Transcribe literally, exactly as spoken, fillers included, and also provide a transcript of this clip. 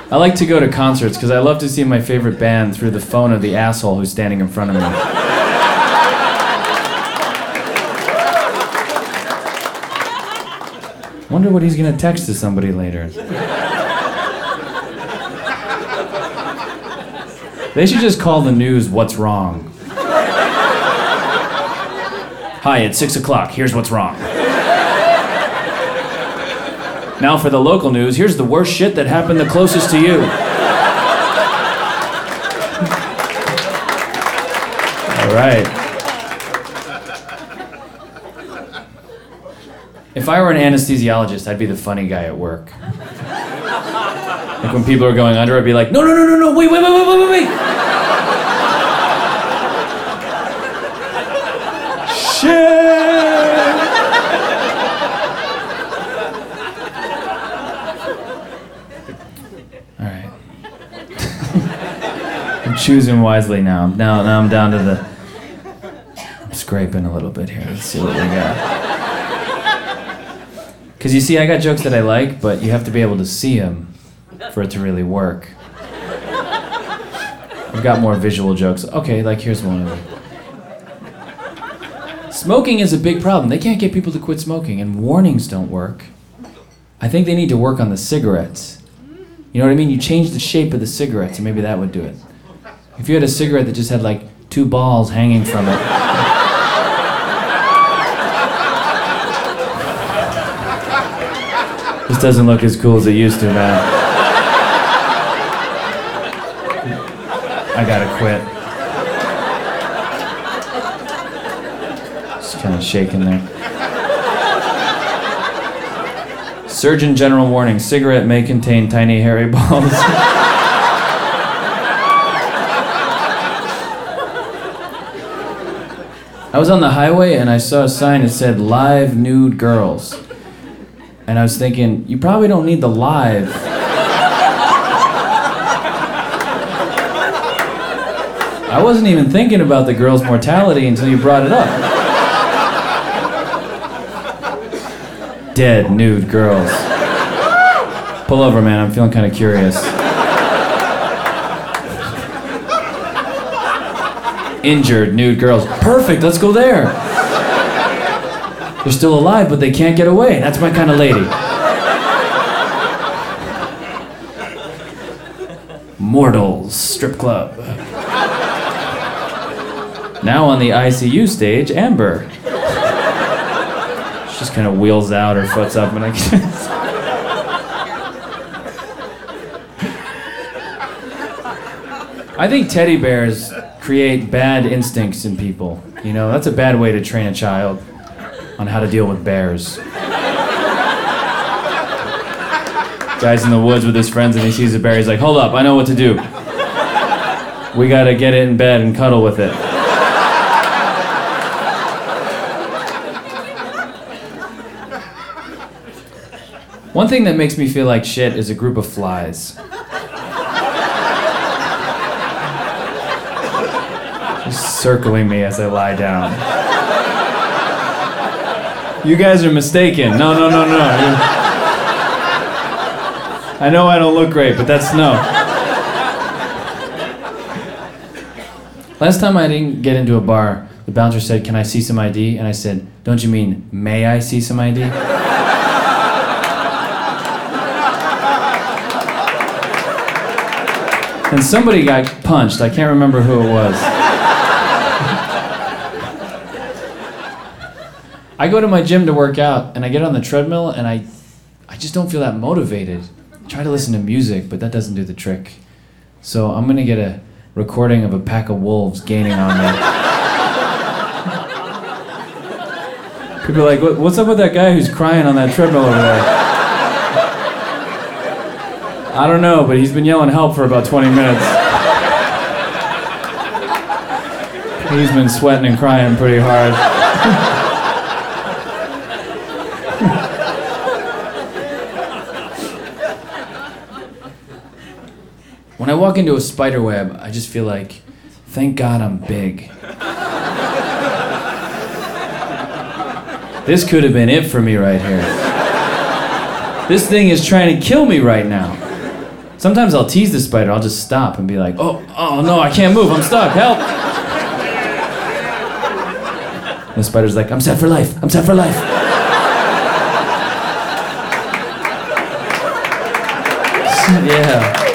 I like to go to concerts because I love to see my favorite band through the phone of the asshole who's standing in front of me. Wonder what he's gonna text to somebody later. They should just call the news "What's Wrong?" Hi, it's six o'clock. Here's what's wrong. Now for the local news, here's the worst shit that happened the closest to you. All right. If I were an anesthesiologist, I'd be the funny guy at work. Like when people are going under, I'd be like, no, no, no, no, no, wait, wait, wait, wait, wait, wait. Shit. Choosing wisely now. Now, now I'm down to the... I'm scraping a little bit here. Let's see what we got. Because you see, I got jokes that I like, but you have to be able to see them for it to really work. I've got more visual jokes. Okay, like here's one of them. Smoking is a big problem. They can't get people to quit smoking, and warnings don't work. I think they need to work on the cigarettes. You know what I mean? You change the shape of the cigarettes, and maybe that would do it. If you had a cigarette that just had like two balls hanging from it. This doesn't look as cool as it used to, man. I gotta quit. Just kind of shaking there. Surgeon General warning, cigarette may contain tiny hairy balls. I was on the highway and I saw a sign that said live nude girls. And I was thinking, you probably don't need the live. I wasn't even thinking about the girl's mortality until you brought it up. Dead nude girls. Pull over, man, I'm feeling kind of curious. Injured nude girls. Perfect, let's go there. They're still alive, but they can't get away. That's my kind of lady. Mortals strip club. Now on the I C U stage, Amber. She just kind of wheels out, her foot's up, and I guess. I think teddy bears create bad instincts in people. You know, that's a bad way to train a child on how to deal with bears. Guy's in the woods with his friends and he sees a bear, he's like, hold up, I know what to do. We gotta get it in bed and cuddle with it. One thing that makes me feel like shit is a group of flies. Just circling me as I lie down. You guys are mistaken. No, no, no, no. I know I don't look great, but that's no. Last time I didn't get into a bar, the bouncer said, can I see some I D? And I said, don't you mean, may I see some I D? And somebody got punched. I can't remember who it was. I go to my gym to work out, and I get on the treadmill, and I, I just don't feel that motivated. I try to listen to music, but that doesn't do the trick. So I'm gonna get a recording of a pack of wolves gaining on me. People are like, what, what's up with that guy who's crying on that treadmill over there? I don't know, but he's been yelling help for about twenty minutes. He's been sweating and crying pretty hard. When I walk into a spider web, I just feel like, thank God I'm big. This could have been it for me right here. This thing is trying to kill me right now. Sometimes I'll tease the spider. I'll just stop and be like, oh, oh no, I can't move. I'm stuck. Help. And the spider's like, I'm set for life. I'm set for life. Yeah.